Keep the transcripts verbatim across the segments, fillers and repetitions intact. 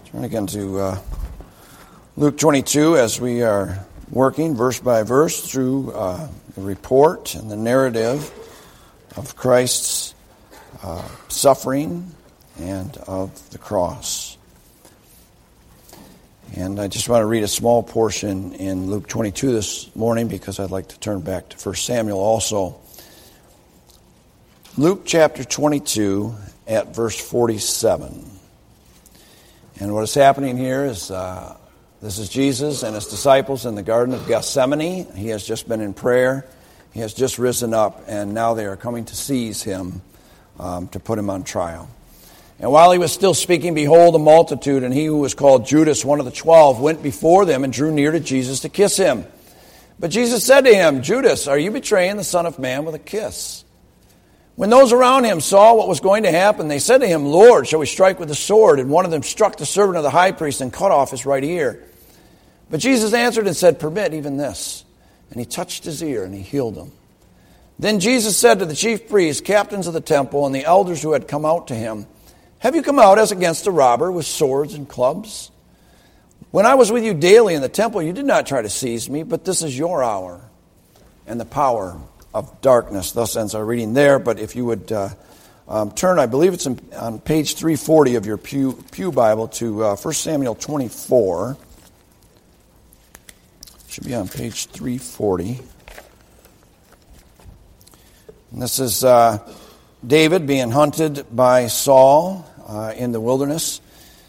Turn again to uh, Luke twenty-two as we are working verse by verse through uh, the report and the narrative of Christ's uh, suffering and of the cross. And I just want to read a small portion in Luke twenty-two this morning because I'd like to turn back to First Samuel also. Luke chapter twenty-two at verse forty-seven. And what is happening here is uh, this is Jesus and his disciples in the Garden of Gethsemane. He has just been in prayer. He has just risen up, and now they are coming to seize him um, to put him on trial. And while he was still speaking, behold, a multitude, and he who was called Judas, one of the twelve, went before them and drew near to Jesus to kiss him. But Jesus said to him, Judas, are you betraying the Son of Man with a kiss? When those around him saw what was going to happen, they said to him, Lord, shall we strike with the sword? And one of them struck the servant of the high priest and cut off his right ear. But Jesus answered and said, permit even this. And he touched his ear and he healed him. Then Jesus said to the chief priests, captains of the temple, and the elders who had come out to him, have you come out as against a robber with swords and clubs? When I was with you daily in the temple, you did not try to seize me, but this is your hour and the power of darkness. Thus ends our reading there. But if you would uh, um, turn, I believe it's in, on page three forty of your Pew, Pew Bible to uh, First Samuel twenty-four. Should be on page three forty. And this is uh, David being hunted by Saul uh, in the wilderness.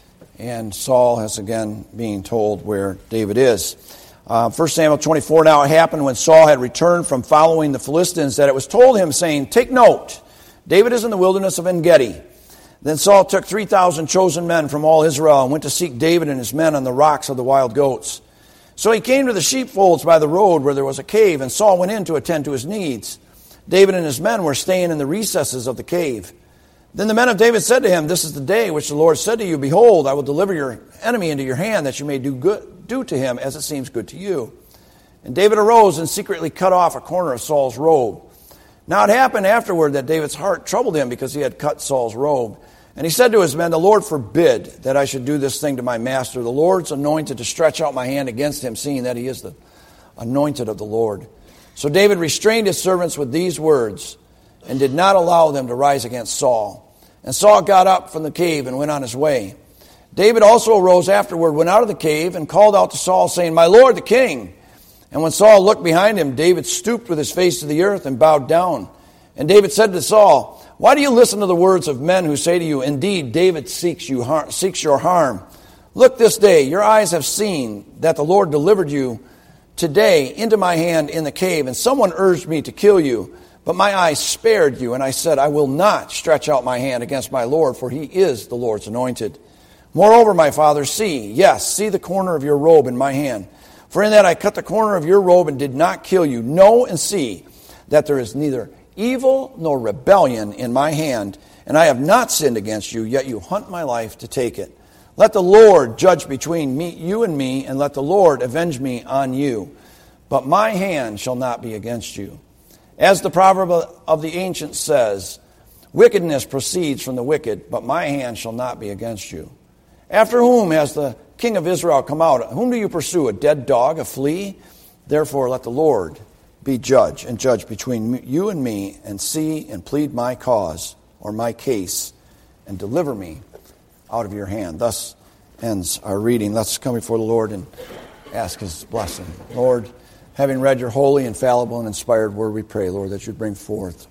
And Saul is again being told where David is. Uh, First Samuel twenty-four, now it happened when Saul had returned from following the Philistines that it was told him, saying, take note, David is in the wilderness of En-Gedi. Then Saul took three thousand chosen men from all Israel and went to seek David and his men on the rocks of the wild goats. So he came to the sheepfolds by the road where there was a cave, and Saul went in to attend to his needs. David and his men were staying in the recesses of the cave. Then the men of David said to him, this is the day which the Lord said to you, behold, I will deliver your enemy into your hand, that you may do good. Do to him as it seems good to you. And David arose and secretly cut off a corner of Saul's robe. Now it happened afterward that David's heart troubled him because he had cut Saul's robe. And he said to his men, the Lord forbid that I should do this thing to my master. The Lord's anointed to stretch out my hand against him, seeing that he is the anointed of the Lord. So David restrained his servants with these words and did not allow them to rise against Saul. And Saul got up from the cave and went on his way. David also arose afterward, went out of the cave, and called out to Saul, saying, my lord, the king. And when Saul looked behind him, David stooped with his face to the earth and bowed down. And David said to Saul, why do you listen to the words of men who say to you, indeed, David seeks you har- seeks your harm? Look, this day your eyes have seen that the Lord delivered you today into my hand in the cave, and someone urged me to kill you. But my eyes spared you, and I said, I will not stretch out my hand against my Lord, for he is the Lord's anointed. Moreover, my father, see, yes, see the corner of your robe in my hand. For in that I cut the corner of your robe and did not kill you. Know and see that there is neither evil nor rebellion in my hand, and I have not sinned against you, yet you hunt my life to take it. Let the Lord judge between me, you and me, and let the Lord avenge me on you. But my hand shall not be against you. As the proverb of the ancients says, wickedness proceeds from the wicked, but my hand shall not be against you. After whom has the king of Israel come out? Whom do you pursue? A dead dog, a flea? Therefore let the Lord be judge, and judge between you and me, and see and plead my cause, or my case, and deliver me out of your hand. Thus ends our reading. Let's come before the Lord and ask his blessing. Lord, having read your holy, infallible, and inspired word, we pray, Lord, that you bring forth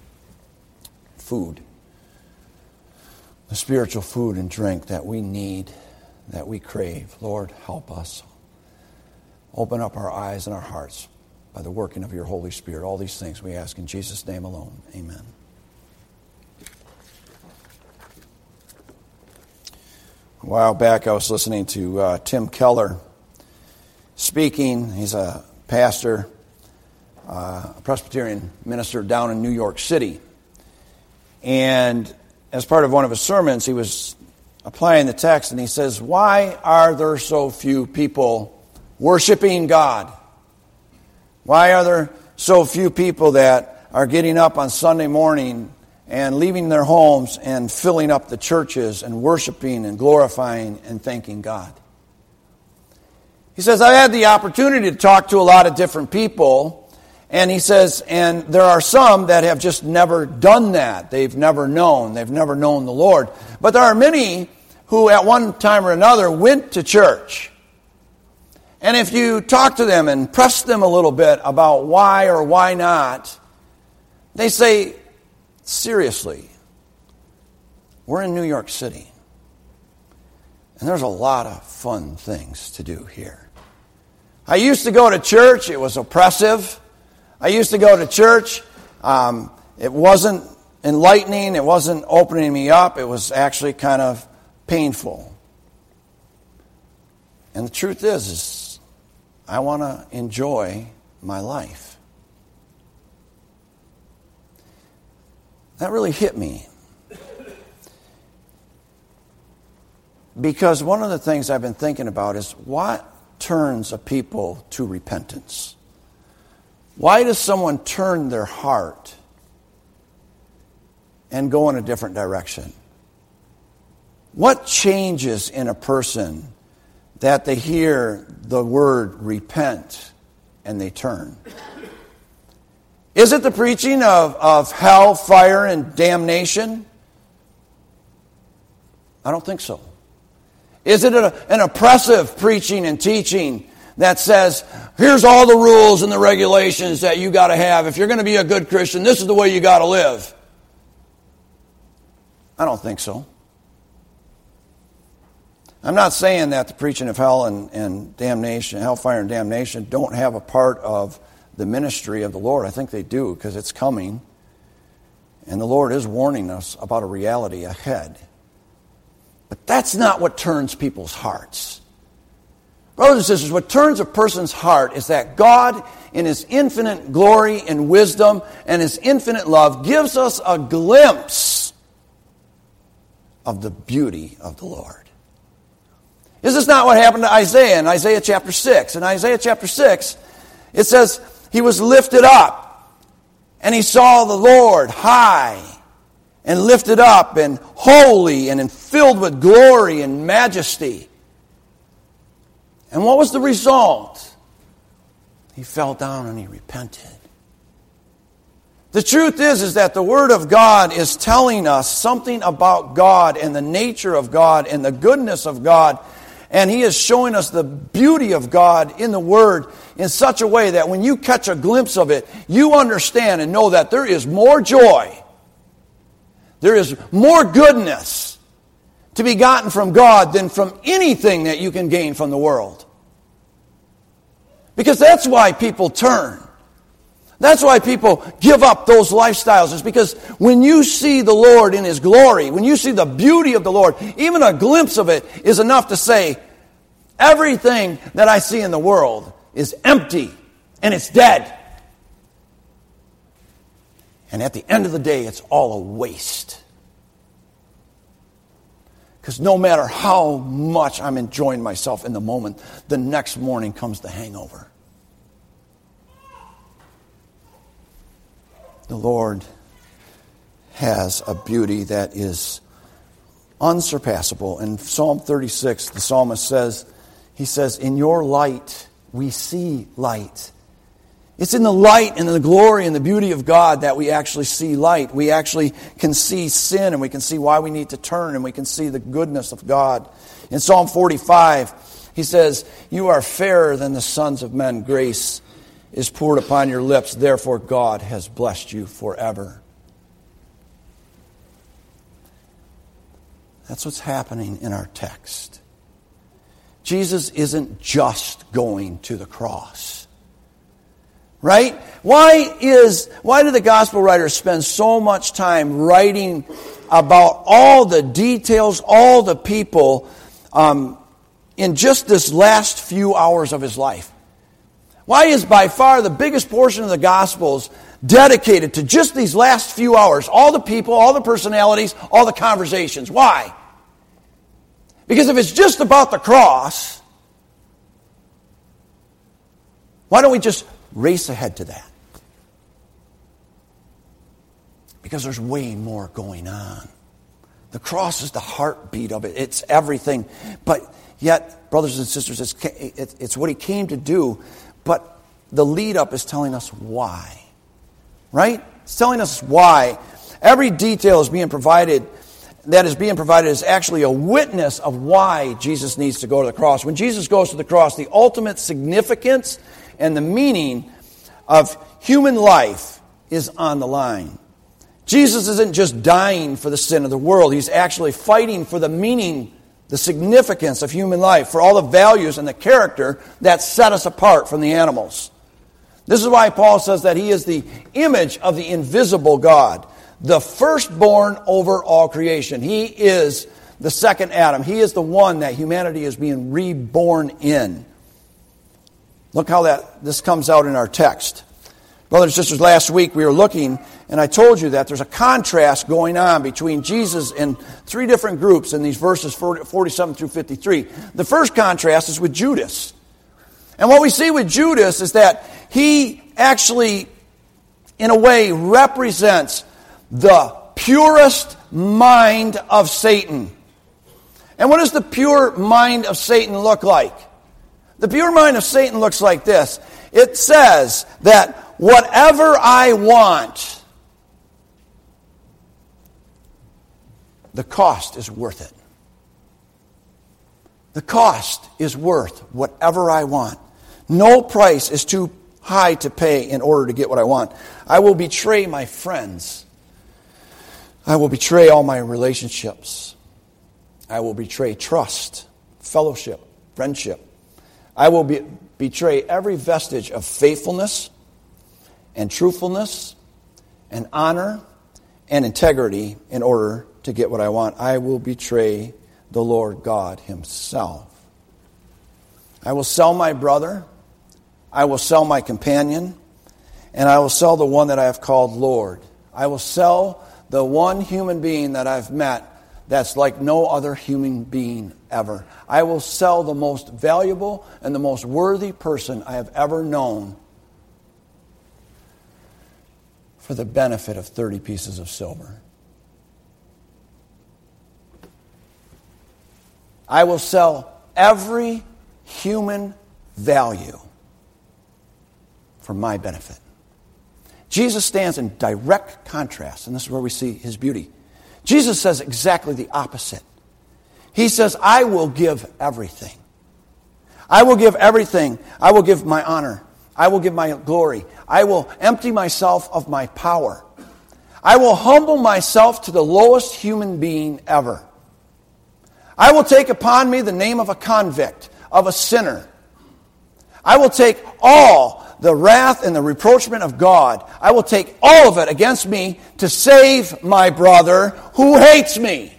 food, the spiritual food and drink that we need, that we crave. Lord, help us. Open up our eyes and our hearts by the working of your Holy Spirit. All these things we ask in Jesus' name alone. Amen. A while back I was listening to uh, Tim Keller speaking. He's a pastor, uh, a Presbyterian minister down in New York City. And as part of one of his sermons, he was applying the text, and he says, why are there so few people worshiping God? Why are there so few people that are getting up on Sunday morning and leaving their homes and filling up the churches and worshiping and glorifying and thanking God. He says, I had the opportunity to talk to a lot of different people, and he says, and there are some that have just never done that. They've never known. They've never known the Lord. But there are many who at one time or another went to church. And if you talk to them and press them a little bit about why or why not, they say, seriously, we're in New York City, and there's a lot of fun things to do here. I used to go to church. It was oppressive. I used to go to church. Um, it wasn't enlightening. It wasn't opening me up. It was actually kind of painful. And the truth is, is I want to enjoy my life. That really hit me. Because one of the things I've been thinking about is what turns a people to repentance? Why does someone turn their heart and go in a different direction? What changes in a person that they hear the word repent and they turn? Is it the preaching of, of hell, fire, and damnation? I don't think so. Is it a, an oppressive preaching and teaching that says, here's all the rules and the regulations that you got to have. If you're going to be a good Christian, this is the way you got to live? I don't think so. I'm not saying that the preaching of hell and, and damnation, hellfire and damnation don't have a part of the ministry of the Lord. I think they do, because it's coming. And the Lord is warning us about a reality ahead. But that's not what turns people's hearts. Brothers and sisters, what turns a person's heart is that God, in His infinite glory and wisdom and His infinite love, gives us a glimpse of the beauty of the Lord. Is this not what happened to Isaiah in Isaiah chapter six? In Isaiah chapter six, it says, he was lifted up, and he saw the Lord high and lifted up and holy and filled with glory and majesty. And what was the result? He fell down and he repented. The truth is, is that the Word of God is telling us something about God and the nature of God and the goodness of God. And He is showing us the beauty of God in the Word in such a way that when you catch a glimpse of it, you understand and know that there is more joy, there is more goodness to be gotten from God than from anything that you can gain from the world. Because that's why people turn. That's why people give up those lifestyles. It's because when you see the Lord in His glory, when you see the beauty of the Lord, even a glimpse of it is enough to say, everything that I see in the world is empty and it's dead. And at the end of the day, it's all a waste. Because no matter how much I'm enjoying myself in the moment, the next morning comes the hangover. The Lord has a beauty that is unsurpassable. In Psalm thirty-six, the psalmist says, he says, in your light we see light. It's in the light and in the glory and the beauty of God that we actually see light. We actually can see sin, and we can see why we need to turn, and we can see the goodness of God. In Psalm forty-five, he says, you are fairer than the sons of men. Grace is poured upon your lips. Therefore God has blessed you forever. That's what's happening in our text. Jesus isn't just going to the cross. Right? Why is why do the gospel writers spend so much time writing about all the details, all the people, um, in just this last few hours of His life? Why is by far the biggest portion of the Gospels dedicated to just these last few hours? All the people, all the personalities, all the conversations. Why? Because if it's just about the cross, why don't we just race ahead to that? Because there's way more going on. The cross is the heartbeat of it. It's everything. But yet, brothers and sisters, it's, it's what he came to do. But the lead up is telling us why. Right? It's telling us why. Every detail is being provided, that is being provided is actually a witness of why Jesus needs to go to the cross. When Jesus goes to the cross, the ultimate significance and the meaning of human life is on the line. Jesus isn't just dying for the sin of the world. He's actually fighting for the meaning, the significance of human life, for all the values and the character that set us apart from the animals. This is why Paul says that he is the image of the invisible God, the firstborn over all creation. He is the second Adam. He is the one that humanity is being reborn in. Look how that this comes out in our text. Brothers and sisters, last week we were looking, and I told you that there's a contrast going on between Jesus and three different groups in these verses forty-seven through fifty-three. The first contrast is with Judas. And what we see with Judas is that he actually, in a way, represents the purest mind of Satan. And what does the pure mind of Satan look like? The pure mind of Satan looks like this. It says that whatever I want, the cost is worth it. The cost is worth whatever I want. No price is too high to pay in order to get what I want. I will betray my friends. I will betray all my relationships. I will betray trust, fellowship, friendship. I will be, betray every vestige of faithfulness and truthfulness and honor and integrity in order to get what I want. I will betray the Lord God himself. I will sell my brother. I will sell my companion. And I will sell the one that I have called Lord. I will sell the one human being that I've met that's like no other human being ever. I will sell the most valuable and the most worthy person I have ever known for the benefit of thirty pieces of silver. I will sell every human value for my benefit. Jesus stands in direct contrast, and this is where we see his beauty. Jesus says exactly the opposite. He says, I will give everything. I will give everything. I will give my honor. I will give my glory. I will empty myself of my power. I will humble myself to the lowest human being ever. I will take upon me the name of a convict, of a sinner. I will take all the wrath and the reproachment of God. I will take all of it against me to save my brother who hates me.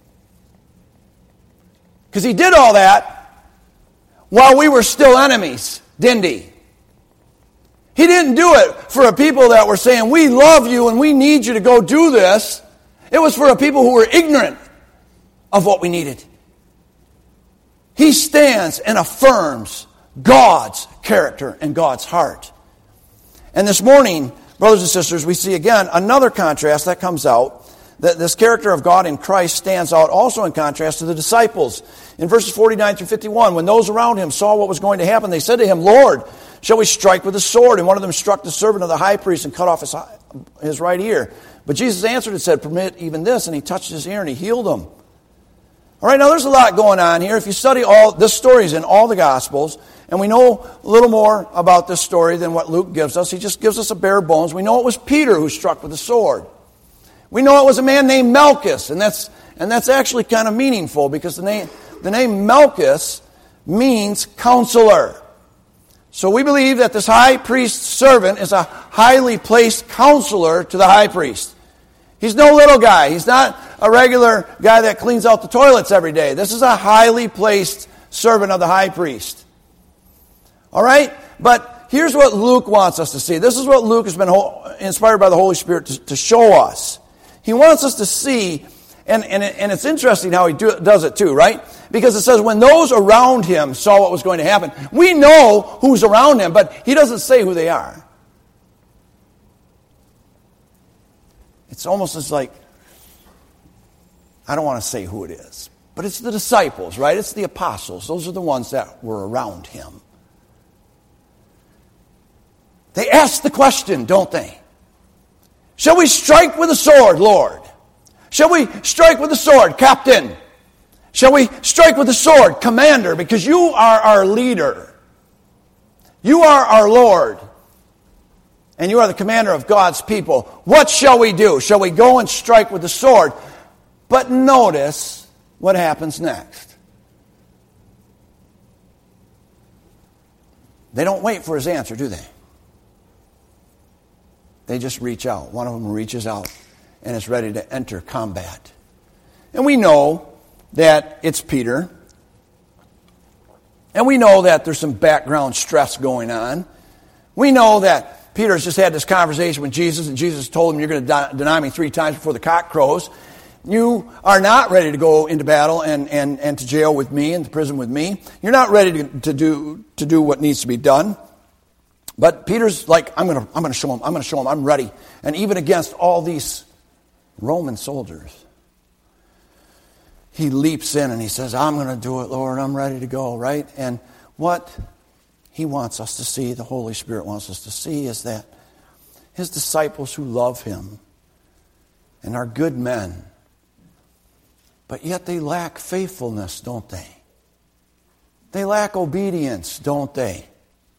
Because he did all that while we were still enemies, didn't he? He didn't do it for a people that were saying, we love you and we need you to go do this. It was for a people who were ignorant of what we needed. He stands and affirms God's character and God's heart. And this morning, brothers and sisters, we see again another contrast that comes out. That this character of God in Christ stands out also in contrast to the disciples. In verses forty-nine through fifty-one, when those around him saw what was going to happen, they said to him, Lord, shall we strike with a sword? And one of them struck the servant of the high priest and cut off his, his right ear. But Jesus answered and said, permit even this. And he touched his ear and he healed him. All right, now there's a lot going on here. If you study all, this story is in all the Gospels, and we know a little more about this story than what Luke gives us. He just gives us a bare bones. We know it was Peter who struck with the sword. We know it was a man named Malchus, and that's and that's actually kind of meaningful because the name the name Malchus means counselor. So we believe that this high priest's servant is a highly placed counselor to the high priest. He's no little guy. He's not a regular guy that cleans out the toilets every day. This is a highly placed servant of the high priest. All right? But here's what Luke wants us to see. This is what Luke has been inspired by the Holy Spirit to, to show us. He wants us to see, and, and, and it's interesting how he do, does it too, right? Because it says when those around him saw what was going to happen, we know who's around him, but he doesn't say who they are. It It's almost as like, I don't want to say who it is, but it's the disciples, right? It's the apostles. Those are the ones that were around him. They ask the question, don't they? Shall we strike with the sword, Lord? Shall we strike with the sword, Captain? Shall we strike with the sword, Commander? Because you are our leader. You are our Lord. And you are the commander of God's people. What shall we do? Shall we go and strike with the sword? But notice what happens next. They don't wait for his answer, do they? They just reach out. One of them reaches out and is ready to enter combat. And we know that it's Peter. And we know that there's some background stress going on. We know that Peter's just had this conversation with Jesus, and Jesus told him, you're going to deny me three times before the cock crows. You are not ready to go into battle and, and, and to jail with me and to prison with me. You're not ready to, to do to do what needs to be done. But Peter's like, I'm going to I'm going to show him. I'm going to show him. I'm ready. And even against all these Roman soldiers, he leaps in and he says, I'm going to do it, Lord. I'm ready to go, right? And what he wants us to see, the Holy Spirit wants us to see, is that his disciples who love him and are good men, but yet they lack faithfulness, don't they? They lack obedience, don't they?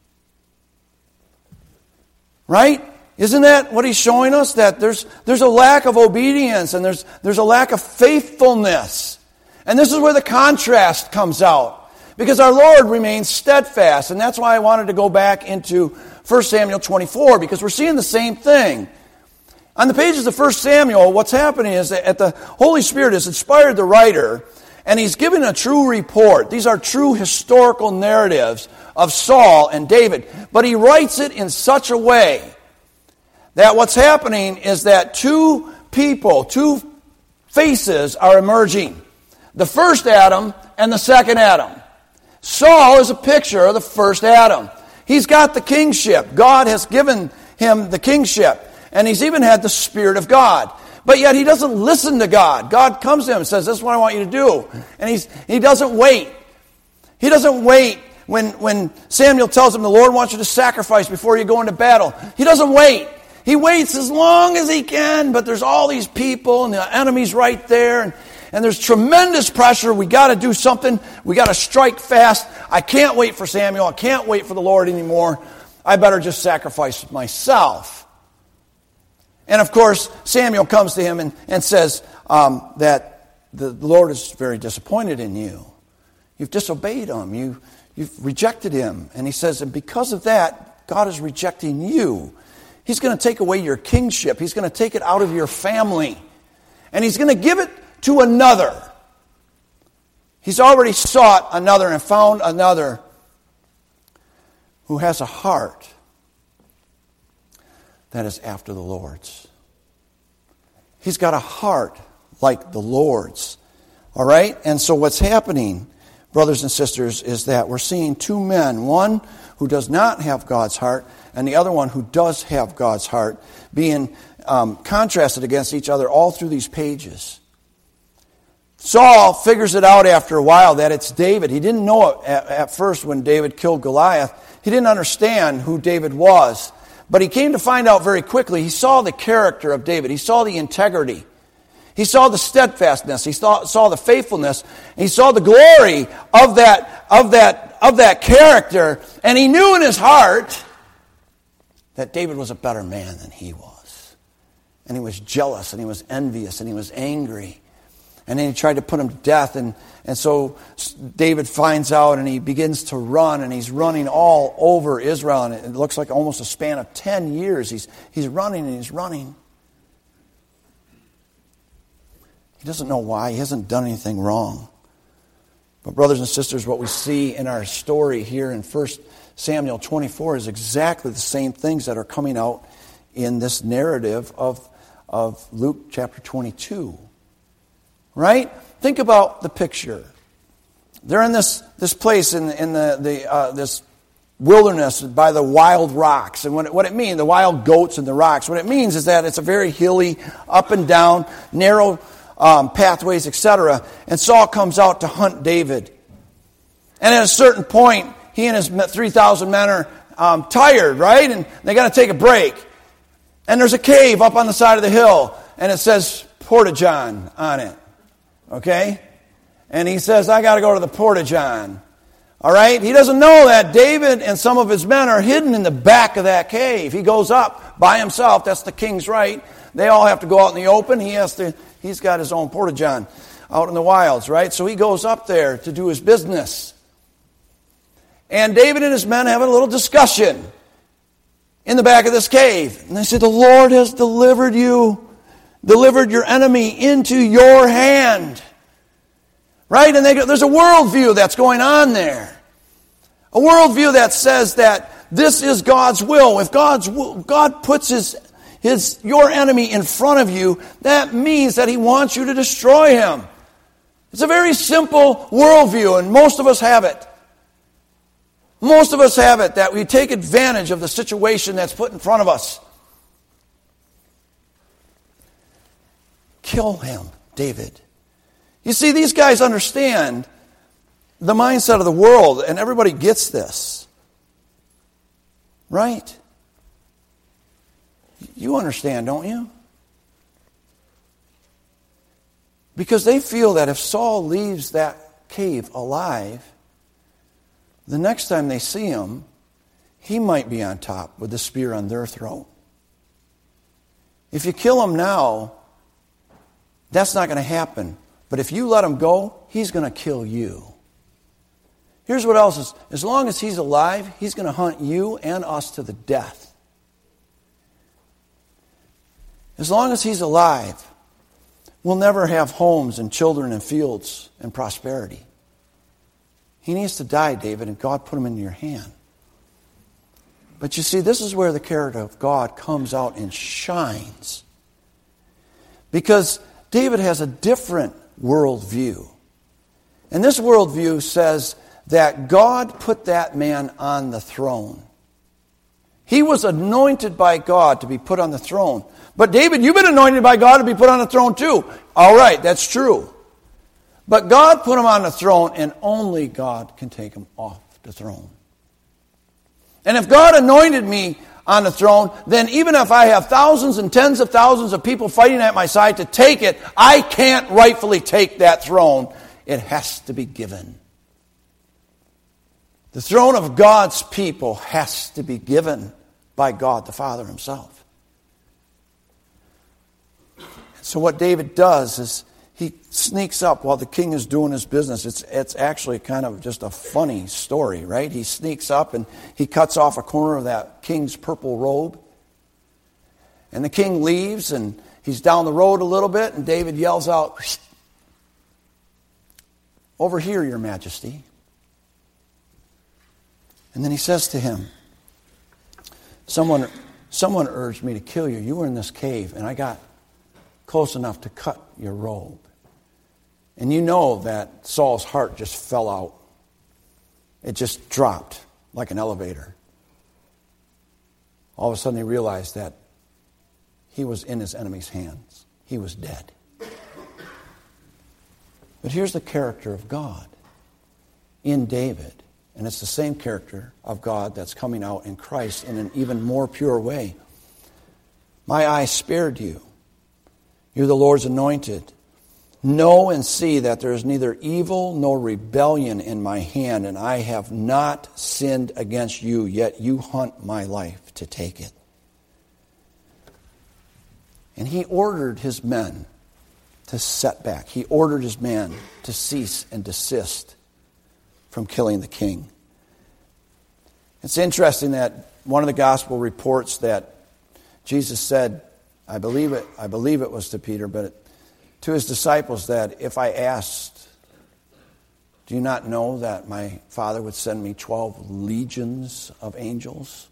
Right? Isn't that what he's showing us? That there's there's a lack of obedience and there's there's a lack of faithfulness. And this is where the contrast comes out. Because our Lord remains steadfast. And that's why I wanted to go back into First Samuel twenty-four, because we're seeing the same thing. On the pages of First Samuel, what's happening is that the Holy Spirit has inspired the writer, and he's given a true report. These are true historical narratives of Saul and David. But he writes it in such a way that what's happening is that two people, two faces are emerging. The first Adam and the second Adam. Saul is a picture of the first Adam. He's got the kingship. God has given him the kingship. And he's even had the Spirit of God. But yet he doesn't listen to God. God comes to him and says, this is what I want you to do. And he's he doesn't wait. He doesn't wait when, when Samuel tells him the Lord wants you to sacrifice before you go into battle. He doesn't wait. He waits as long as he can, but there's all these people and the enemy's right there. And, and there's tremendous pressure. We got to do something. We got to strike fast. I can't wait for Samuel. I can't wait for the Lord anymore. I better just sacrifice myself. And of course, Samuel comes to him and, and says um, that the Lord is very disappointed in you. You've disobeyed him. You, you've rejected him. And he says, and because of that, God is rejecting you. He's going to take away your kingship. He's going to take it out of your family. And he's going to give it to another. He's already sought another and found another who has a heart that is after the Lord's. He's got a heart like the Lord's. All right? And so what's happening, brothers and sisters, is that we're seeing two men, one who does not have God's heart and the other one who does have God's heart, being um, contrasted against each other all through these pages. Saul figures it out after a while that it's David. He didn't know it at, at first when David killed Goliath. He didn't understand who David was. But he came to find out very quickly. He saw the character of David. He saw the integrity. He saw the steadfastness. He saw, saw the faithfulness. He saw the glory of that, of that, of that character. And he knew in his heart that David was a better man than he was. And he was jealous, and he was envious, and he was angry. And then he tried to put him to death. And, and so David finds out and he begins to run. And he's running all over Israel. And it looks like almost a span of ten years. He's, he's running and he's running. He doesn't know why. He hasn't done anything wrong. But brothers and sisters, what we see in our story here in First Samuel twenty-four is exactly the same things that are coming out in this narrative of, of Luke chapter twenty-two. Right? Think about the picture. They're in this, this place in, in the, the uh, this wilderness by the wild rocks. And what it, what it means, the wild goats and the rocks, what it means is that it's a very hilly, up and down, narrow um, pathways, et cetera. And Saul comes out to hunt David. And at a certain point, he and his three thousand men are um, tired, right? And they got to take a break. And there's a cave up on the side of the hill, and it says Porta-John on it. Okay? And he says, I got to go to the Porta-John. All right? He doesn't know that David and some of his men are hidden in the back of that cave. He goes up by himself. That's the king's right. They all have to go out in the open. He has to, he's got his own Porta-John out in the wilds, right? So he goes up there to do his business. And David and his men have a little discussion in the back of this cave. And they say, the Lord has delivered you, delivered your enemy into your hand. Right? And they go, there's a worldview that's going on there. A worldview that says that this is God's will. If God's God puts his, his your enemy in front of you, that means that he wants you to destroy him. It's a very simple worldview, and most of us have it. Most of us have it, that we take advantage of the situation that's put in front of us. Kill him, David. You see, these guys understand the mindset of the world, and everybody gets this. Right? You understand, don't you? Because they feel that if Saul leaves that cave alive, the next time they see him, he might be on top with the spear on their throat. If you kill him now, that's not going to happen. But if you let him go, he's going to kill you. Here's what else is, as long as he's alive, he's going to hunt you and us to the death. As long as he's alive, we'll never have homes and children and fields and prosperity. He needs to die, David, and God put him into your hand. But you see, this is where the character of God comes out and shines. Because David has a different worldview. And this worldview says that God put that man on the throne. He was anointed by God to be put on the throne. But David, you've been anointed by God to be put on the throne too. All right, that's true. But God put him on the throne, and only God can take him off the throne. And if God anointed me on the throne, then even if I have thousands and tens of thousands of people fighting at my side to take it, I can't rightfully take that throne. It has to be given. The throne of God's people has to be given by God the Father himself. So what David does is he sneaks up while the king is doing his business. It's it's actually kind of just a funny story, right? He sneaks up and he cuts off a corner of that king's purple robe. And the king leaves and he's down the road a little bit, and David yells out, "Over here, your majesty." And then he says to him, Someone, someone urged me to kill you. You were in this cave, and I got close enough to cut your robe. And you know that Saul's heart just fell out. It just dropped like an elevator. All of a sudden he realized that he was in his enemy's hands. He was dead. But here's the character of God in David. And it's the same character of God that's coming out in Christ in an even more pure way. My eye spared you. You're the Lord's anointed. Know and see that there is neither evil nor rebellion in my hand, and I have not sinned against you, yet you hunt my life to take it. And he ordered his men to set back. He ordered his men to cease and desist from killing the king. It's interesting that one of the gospel reports that Jesus said, I believe it, I believe it was to Peter, but it, to his disciples, that if I asked, do you not know that my Father would send me twelve legions of angels?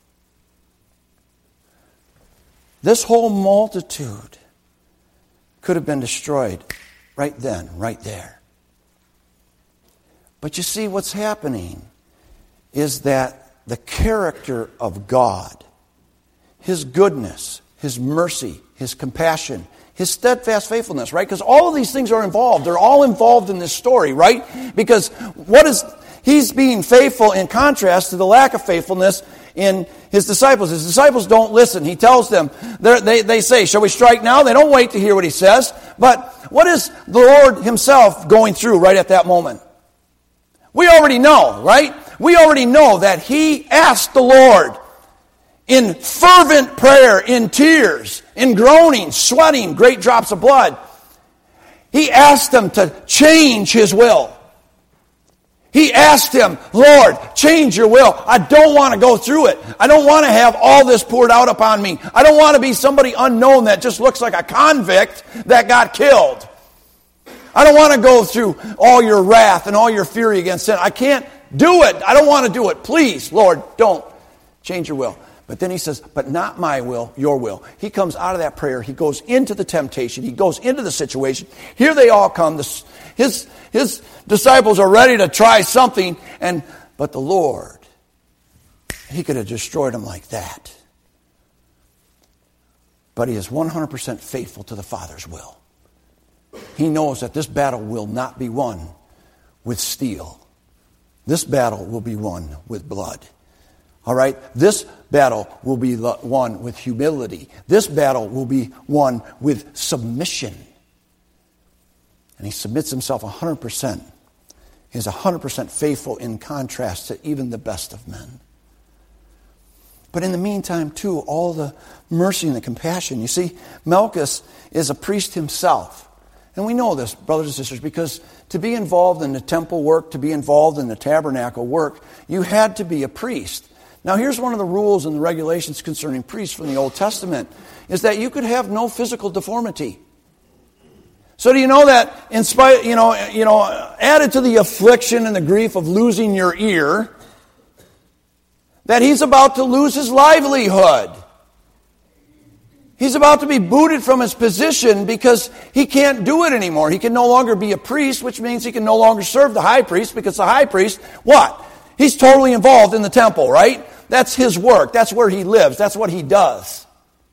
This whole multitude could have been destroyed right then, right there. But you see, what's happening is that the character of God, His goodness, His mercy, His compassion, His steadfast faithfulness, right? Because all of these things are involved. They're all involved in this story, right? Because what is He's being faithful in contrast to the lack of faithfulness in His disciples. His disciples don't listen. He tells them, they, they say, shall we strike now? They don't wait to hear what He says. But what is the Lord Himself going through right at that moment? We already know, right? We already know that He asked the Lord in fervent prayer, in tears, in groaning, sweating, great drops of blood. He asked Him to change His will. He asked Him, Lord, change your will. I don't want to go through it. I don't want to have all this poured out upon me. I don't want to be somebody unknown that just looks like a convict that got killed. I don't want to go through all your wrath and all your fury against sin. I can't do it. I don't want to do it. Please, Lord, don't change your will. But then He says, but not my will, your will. He comes out of that prayer. He goes into the temptation. He goes into the situation. Here they all come. His, his disciples are ready to try something. And but the Lord, He could have destroyed them like that. But He is one hundred percent faithful to the Father's will. He knows that this battle will not be won with steel. This battle will be won with blood. All right? This battle will be won with humility. This battle will be won with submission. And He submits Himself one hundred percent. He is one hundred percent faithful in contrast to even the best of men. But in the meantime, too, all the mercy and the compassion. You see, Malchus is a priest himself. And we know this, brothers and sisters, because to be involved in the temple work, to be involved in the tabernacle work, you had to be a priest. Now, here's one of the rules and the regulations concerning priests from the Old Testament, is that you could have no physical deformity. So do you know that, in spite, you know, you know, added to the affliction and the grief of losing your ear, that he's about to lose his livelihood? He's about to be booted from his position because he can't do it anymore. He can no longer be a priest, which means he can no longer serve the high priest, because the high priest, what? He's totally involved in the temple, right? That's his work. That's where he lives. That's what he does.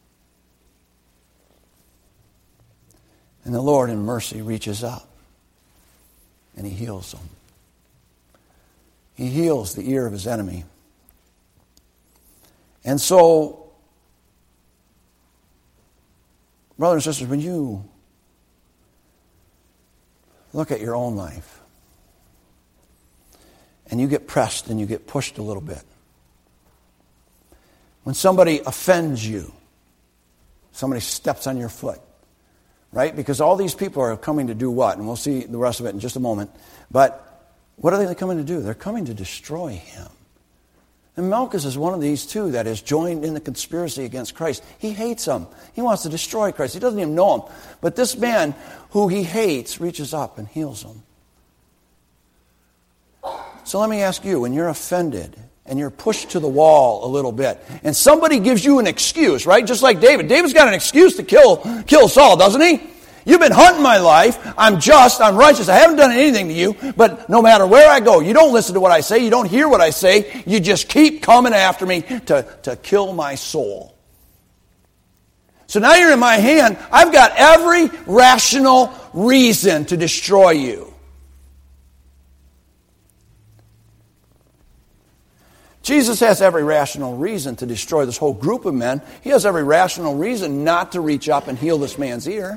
And the Lord in mercy reaches up and He heals him. He heals the ear of his enemy. And so, brothers and sisters, when you look at your own life and you get pressed and you get pushed a little bit, when somebody offends you, somebody steps on your foot, right? Because all these people are coming to do what? And we'll see the rest of it in just a moment. But what are they coming to do? They're coming to destroy him. And Malchus is one of these two that has joined in the conspiracy against Christ. He hates him. He wants to destroy Christ. He doesn't even know him. But this man who he hates reaches up and heals him. So let me ask you, when you're offended and you're pushed to the wall a little bit, and somebody gives you an excuse, right? Just like David. David's got an excuse to kill, kill Saul, doesn't he? You've been hunting my life. I'm just. I'm righteous. I haven't done anything to you. But no matter where I go, you don't listen to what I say. You don't hear what I say. You just keep coming after me to, to kill my soul. So now you're in my hand. I've got every rational reason to destroy you. Jesus has every rational reason to destroy this whole group of men. He has every rational reason not to reach up and heal this man's ear.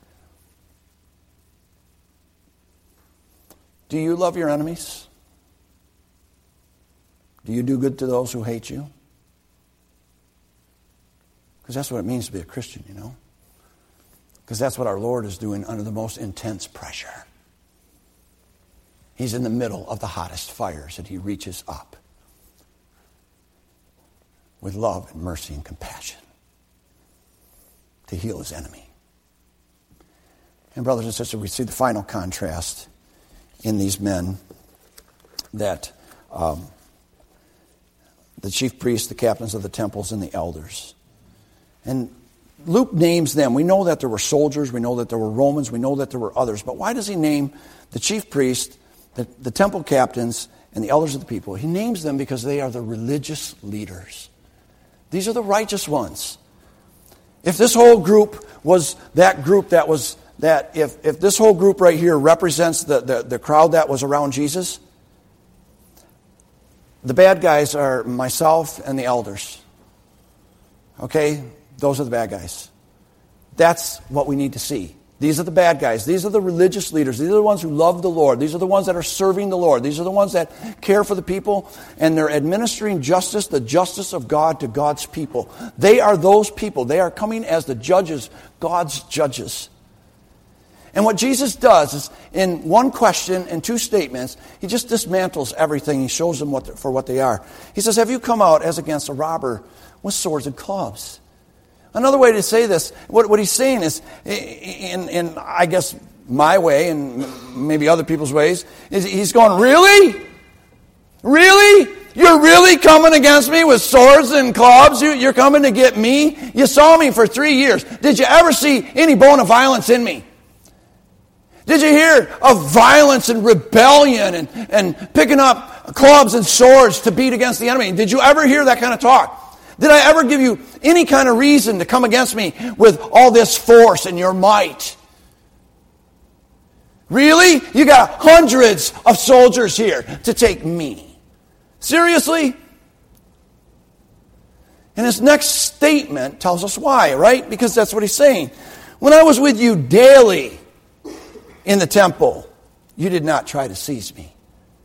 Do you love your enemies? Do you do good to those who hate you? Because that's what it means to be a Christian, you know. Because that's what our Lord is doing under the most intense pressure. He's in the middle of the hottest fires and He reaches up with love and mercy and compassion to heal His enemy. And brothers and sisters, we see the final contrast in these men that um, the chief priests, the captains of the temples, and the elders. And Luke names them. We know that there were soldiers. We know that there were Romans. We know that there were others. But why does he name the chief priest, the, the temple captains, and the elders of the people. He names them because they are the religious leaders. These are the righteous ones. If this whole group was that group that was, that if, if this whole group right here represents the, the, the crowd that was around Jesus, the bad guys are myself and the elders. Okay? Those are the bad guys. That's what we need to see. These are the bad guys. These are the religious leaders. These are the ones who love the Lord. These are the ones that are serving the Lord. These are the ones that care for the people, and they're administering justice, the justice of God to God's people. They are those people. They are coming as the judges, God's judges. And what Jesus does is, in one question and two statements, he just dismantles everything. He shows them what for what they are. He says, have you come out as against a robber with swords and clubs? Another way to say this, what, what he's saying is, in, in, I guess, my way and maybe other people's ways, is he's going, really? Really? You're really coming against me with swords and clubs? You, you're coming to get me? You saw me for three years. Did you ever see any bone of violence in me? Did you hear of violence and rebellion and, and picking up clubs and swords to beat against the enemy? Did you ever hear that kind of talk? Did I ever give you any kind of reason to come against me with all this force and your might? Really? You got hundreds of soldiers here to take me. Seriously? And his next statement tells us why, right? Because that's what he's saying. When I was with you daily in the temple, you did not try to seize me.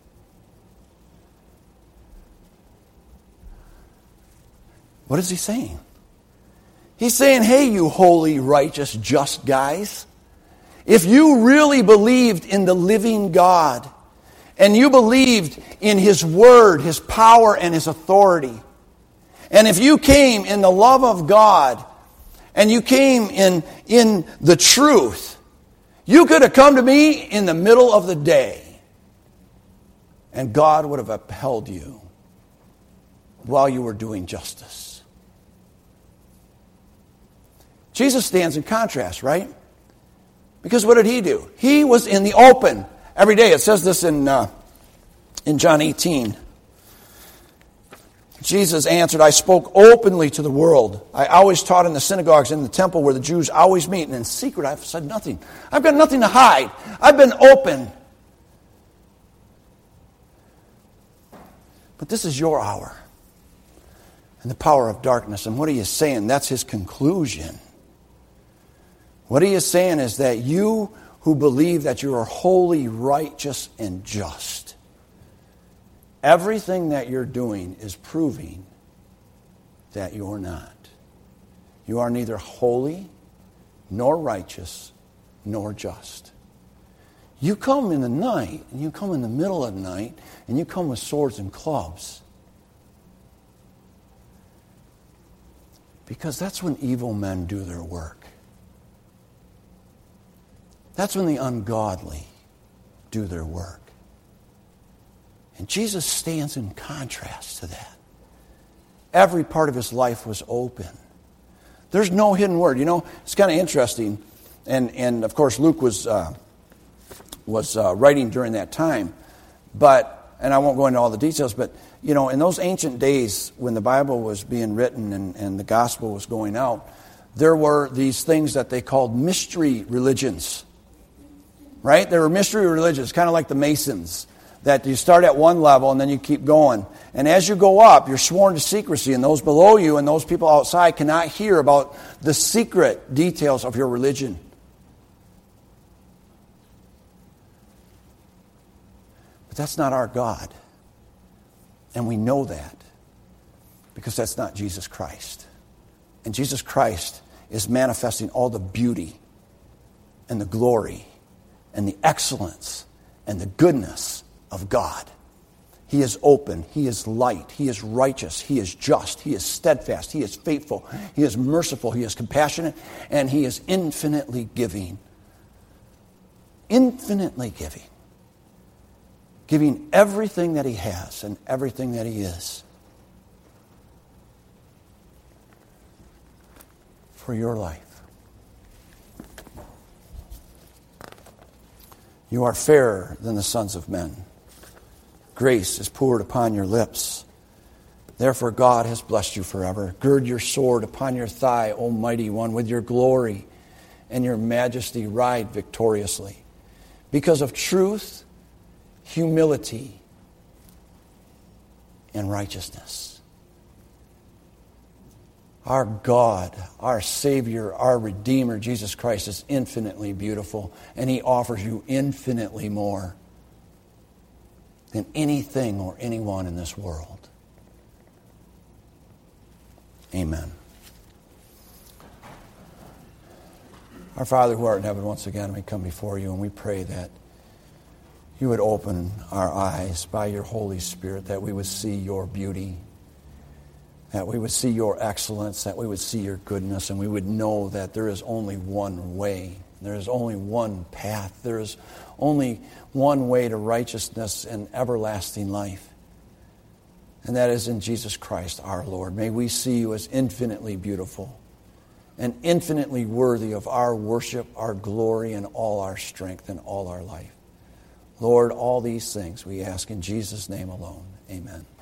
What is he saying? He's saying, hey, you holy, righteous, just guys, if you really believed in the living God, and you believed in His Word, His power, and His authority, and if you came in the love of God, and you came in, in the truth, you could have come to me in the middle of the day, and God would have upheld you while you were doing justice. Jesus stands in contrast, right? Because what did He do? He was in the open every day. It says this in uh, in John eighteen. Jesus answered, I spoke openly to the world. I always taught in the synagogues and in the temple where the Jews always meet. And in secret I've said nothing. I've got nothing to hide. I've been open. But this is your hour. And the power of darkness. And what He is saying, that's His conclusion. What He is saying is that you who believe that you are holy, righteous, and just, everything that you're doing is proving that you're not. You are neither holy, nor righteous, nor just. You come in the night, and you come in the middle of the night, and you come with swords and clubs. Because that's when evil men do their work. That's when the ungodly do their work. And Jesus stands in contrast to that. Every part of His life was open. There's no hidden word. You know, it's kind of interesting. And, and of course, Luke was, uh, was uh, writing during that time. But, and I won't go into all the details, but, you know, in those ancient days when the Bible was being written and, and the gospel was going out, there were these things that they called mystery religions. Right? There were mystery religions, kind of like the Masons, that you start at one level and then you keep going. And as you go up, you're sworn to secrecy, and those below you and those people outside cannot hear about the secret details of your religion. But that's not our God. And we know that because that's not Jesus Christ. And Jesus Christ is manifesting all the beauty and the glory and the excellence and the goodness of God. He is open. He is light. He is righteous. He is just. He is steadfast. He is faithful. He is merciful. He is compassionate. And He is infinitely giving. Infinitely giving. Giving everything that He has and everything that He is for your life. You are fairer than the sons of men. Grace is poured upon your lips. Therefore God has blessed you forever. Gird your sword upon your thigh, O mighty one. With your glory and your majesty ride victoriously. Because of truth, humility, and righteousness. Our God, our Savior, our Redeemer, Jesus Christ, is infinitely beautiful, and He offers you infinitely more than anything or anyone in this world. Amen. Our Father who art in heaven, once again we come before you and we pray that you would open our eyes by your Holy Spirit, that we would see your beauty, that we would see your excellence, that we would see your goodness, and we would know that there is only one way. There is only one path. There is only one way to righteousness and everlasting life. And that is in Jesus Christ our Lord. May we see you as infinitely beautiful and infinitely worthy of our worship, our glory, and all our strength and all our life. Lord, all these things we ask in Jesus' name alone. Amen.